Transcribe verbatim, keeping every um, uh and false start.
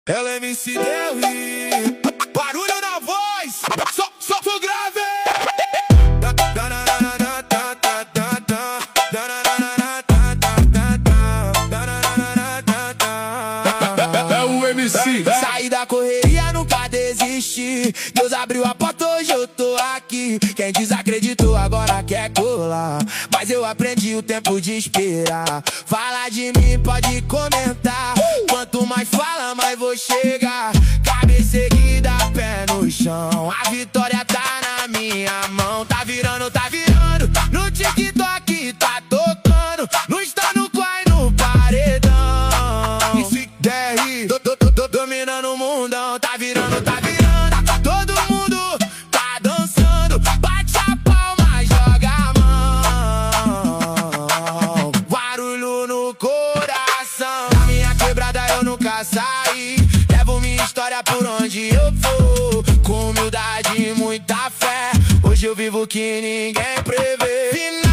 Ela é M C Derry, barulho na voz, só, só pro grave. É o M C. Saí da correria, nunca desisti. Deus abriu a porta, hoje eu tô aqui. Quem desacreditou agora quer colar, mas eu aprendi o tempo de esperar. Fala de mim, pode comentar. Quanto mais fala, mais vou chegar. Cabeça erguida, pé no chão. A vitória tá na minha mão. Tá virando, tá virando. No TikTok tá tocando. No Insta, no Quai, no paredão. Esse Derry, do, do, do, do, dominando o mundão. Tá virando, tá virando. Todo mundo tá dançando. Bate a palma, joga a mão. Barulho no coração. Na minha quebrada eu nunca saí. Levo minha história por onde eu for. Com humildade e muita fé. Hoje eu vivo que ninguém prevê.